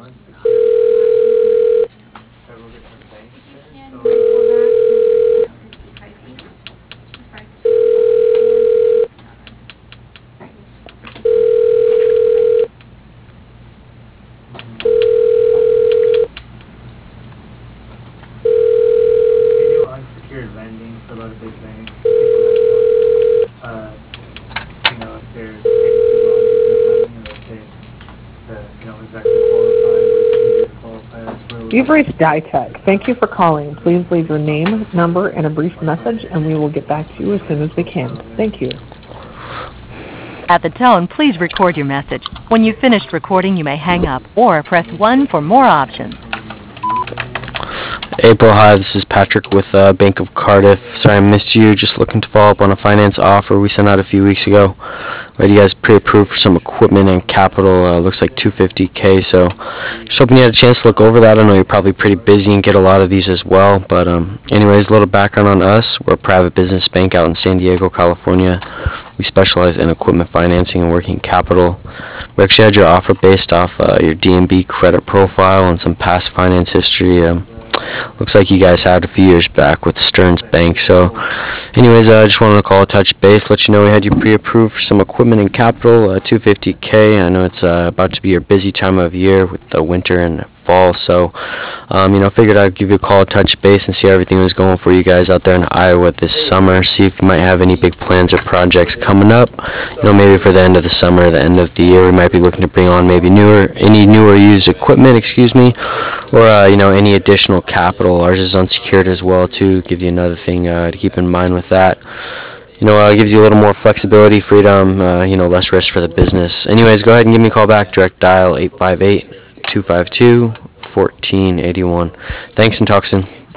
unsecured lending for a lot of big banks. People that don't, if they're taking too long to get lending, or if they, don't exactly qualify, or it's easier to qualify. You've reached DieTech. Thank you for calling. Please leave your name, number, and a brief message, and we will get back to you as soon as we can. Thank you. At the tone, please record your message. When you've finished recording, you may hang up or press 1 for more options. April, hi, this is Patrick with Bank of Cardiff. Sorry I missed you. Just looking to follow up on a finance offer we sent out a few weeks ago. We had you guys pre-approved for some equipment and capital. Looks like $250K. So just hoping you had a chance to look over that. I know you're probably pretty busy and get a lot of these as well. But anyways, a little background on us. We're a private business bank out in San Diego, California. We specialize in equipment financing and working capital. We actually had your offer based off your D&B credit profile and some past finance history. Looks like you guys had a few years back with Stearns Bank. So anyways, I just wanted to call, touch base, let you know we had you pre-approved for some equipment and capital, $250K. I know it's about to be your busy time of year with the winter and fall. So, figured I'd give you a call, touch base, and see how everything was going for you guys out there in Iowa this summer. See if you might have any big plans or projects coming up. Maybe for the end of the summer, the end of the year, we might be looking to bring on maybe any newer used equipment, or any additional capital. Ours is unsecured as well too. Give you another thing to keep in mind with that. It gives you a little more flexibility, freedom, less risk for the business. Anyways, go ahead and give me a call back. Direct dial 858-252-1481. Thanks, and talk soon.